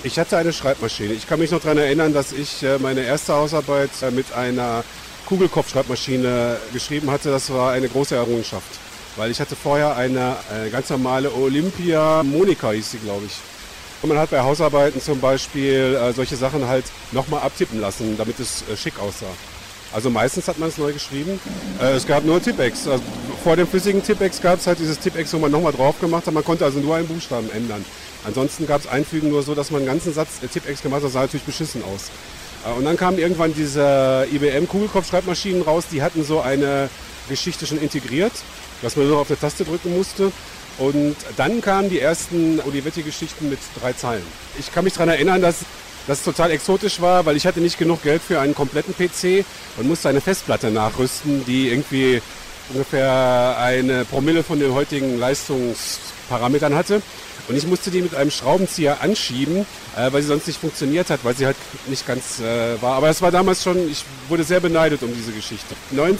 Ich hatte eine Schreibmaschine. Ich kann mich noch daran erinnern, dass ich meine erste Hausarbeit mit einer Kugelkopfschreibmaschine geschrieben hatte. Das war eine große Errungenschaft. Weil ich hatte vorher eine ganz normale Olympia Monika, hieß sie, glaube ich. Und man hat bei Hausarbeiten zum Beispiel solche Sachen halt nochmal abtippen lassen, damit es schick aussah. Also meistens hat man es neu geschrieben. Es gab nur Tippex. Also vor dem flüssigen Tippex gab es halt dieses Tippex, wo man nochmal drauf gemacht hat. Man konnte also nur einen Buchstaben ändern. Ansonsten gab es Einfügen nur so, dass man einen ganzen Satz Tippex gemacht hat. Das sah natürlich beschissen aus. Und dann kamen irgendwann diese IBM-Kugelkopf-Schreibmaschinen raus. Die hatten so eine Geschichte schon integriert, dass man nur auf eine Taste drücken musste. Und dann kamen die ersten Olivetti-Geschichten mit 3 Zeilen. Ich kann mich daran erinnern, dass das total exotisch war, weil ich hatte nicht genug Geld für einen kompletten PC und musste eine Festplatte nachrüsten, die irgendwie ungefähr eine Promille von den heutigen Leistungsparametern hatte. Und ich musste die mit einem Schraubenzieher anschieben, weil sie sonst nicht funktioniert hat, weil sie halt nicht ganz war. Aber es war damals schon, ich wurde sehr beneidet um diese Geschichte.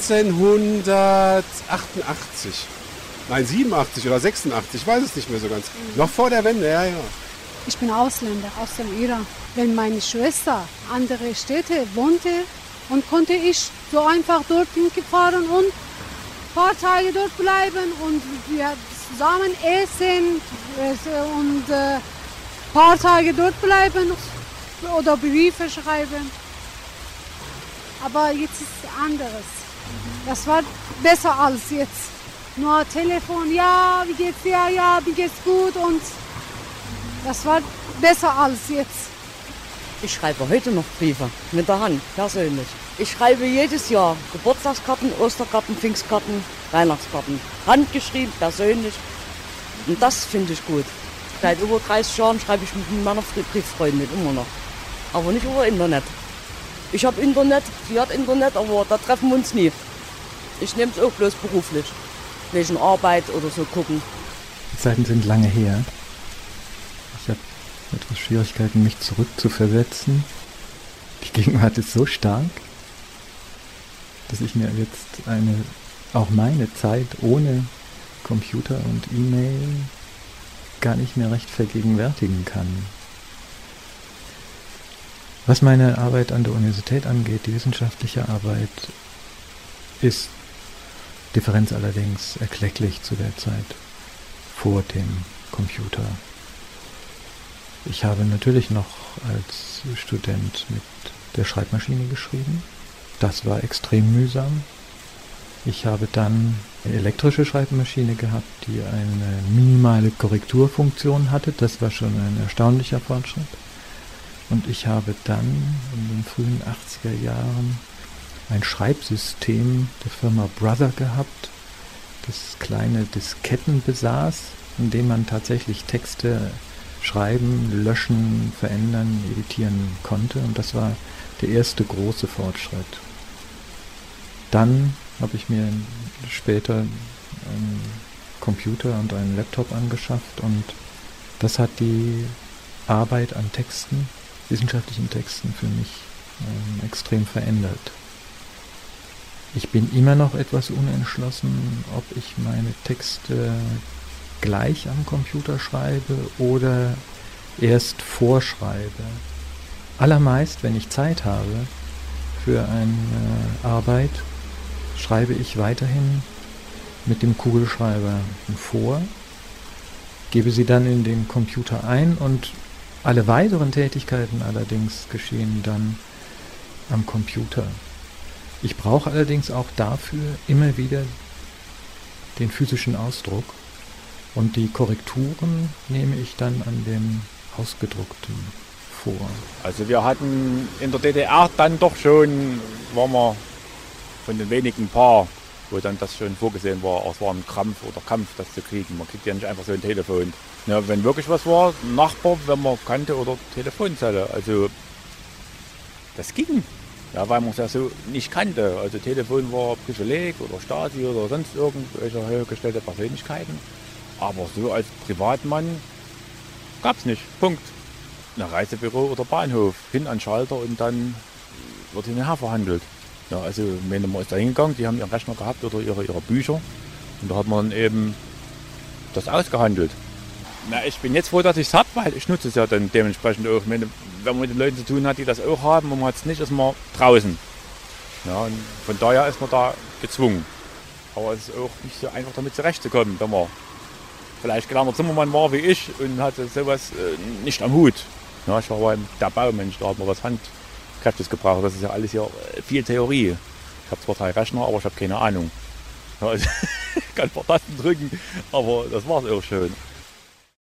1988, nein 87 oder 86, ich weiß es nicht mehr so ganz. Noch vor der Wende, ja. Ich bin Ausländer aus dem Iran. Wenn meine Schwester andere Städte wohnte, und konnte ich so einfach dorthin fahren und ein paar Tage dort bleiben und wir zusammen essen und ein paar Tage dort bleiben oder Briefe schreiben. Aber jetzt ist es anderes. Das war besser als jetzt. Nur Telefon, ja, wie geht's dir, ja, wie geht's gut und das war besser als jetzt. Ich schreibe heute noch Briefe mit der Hand, persönlich. Ich schreibe jedes Jahr Geburtstagskarten, Osterkarten, Pfingstkarten, Weihnachtskarten. Handgeschrieben, persönlich. Und das finde ich gut. Seit über 30 Jahren schreibe ich mit meiner Brieffreundin immer noch. Aber nicht über Internet. Ich habe Internet, sie hat Internet, aber da treffen wir uns nie. Ich nehme es auch bloß beruflich. Wegen Arbeit oder so gucken. Die Zeiten sind lange her. Ich habe etwas Schwierigkeiten, mich zurückzuversetzen. Die Gegenwart ist so stark, dass ich mir jetzt auch meine Zeit ohne Computer und E-Mail gar nicht mehr recht vergegenwärtigen kann. Was meine Arbeit an der Universität angeht, die wissenschaftliche Arbeit, ist Differenz allerdings erklecklich zu der Zeit vor dem Computer. Ich habe natürlich noch als Student mit der Schreibmaschine geschrieben. Das war extrem mühsam. Ich habe dann eine elektrische Schreibmaschine gehabt, die eine minimale Korrekturfunktion hatte. Das war schon ein erstaunlicher Fortschritt. Und ich habe dann in den frühen 80er Jahren ein Schreibsystem der Firma Brother gehabt, das kleine Disketten besaß, in dem man tatsächlich Texte schreiben, löschen, verändern, editieren konnte. Und das war der erste große Fortschritt. Dann habe ich mir später einen Computer und einen Laptop angeschafft und das hat die Arbeit an Texten, wissenschaftlichen Texten für mich extrem verändert. Ich bin immer noch etwas unentschlossen, ob ich meine Texte gleich am Computer schreibe oder erst vorschreibe. Allermeist, wenn ich Zeit habe für eine Arbeit, schreibe ich weiterhin mit dem Kugelschreiber vor, gebe sie dann in den Computer ein und alle weiteren Tätigkeiten allerdings geschehen dann am Computer. Ich brauche allerdings auch dafür immer wieder den physischen Ausdruck und die Korrekturen nehme ich dann an dem Ausgedruckten vor. Also wir hatten in der DDR dann doch schon, waren wir von den wenigen paar, wo dann das schon vorgesehen war, auch es war ein Krampf oder Kampf, das zu kriegen. Man kriegt ja nicht einfach so ein Telefon. Ja, wenn wirklich was war, Nachbar, wenn man kannte oder Telefonzelle, also das ging. Ja, weil man es ja so nicht kannte. Also Telefon war Privileg oder Stasi oder sonst irgendwelche höhergestellte Persönlichkeiten. Aber so als Privatmann gab es nicht. Punkt. Ein Reisebüro oder Bahnhof, hin an Schalter und dann wird hinterher verhandelt. Ja, also man ist da hingegangen, die haben ihren Rechner gehabt oder ihre Bücher und da hat man eben das ausgehandelt. Na, ich bin jetzt froh, dass ich es habe, weil ich nutze es ja dann dementsprechend auch. Wenn man mit den Leuten zu tun hat, die das auch haben und man hat es nicht, ist man draußen. Ja, und von daher ist man da gezwungen. Aber es ist auch nicht so einfach damit zurechtzukommen, wenn man vielleicht gelernter Zimmermann war wie ich und hatte sowas nicht am Hut. Ja, ich war der Baumensch, da hat man was Handkräftiges gebraucht. Das ist ja alles hier viel Theorie. Ich habe zwar 3 Rechner, aber ich habe keine Ahnung. Ja, also, ich kann ein paar Tasten drücken, aber das war es auch schön.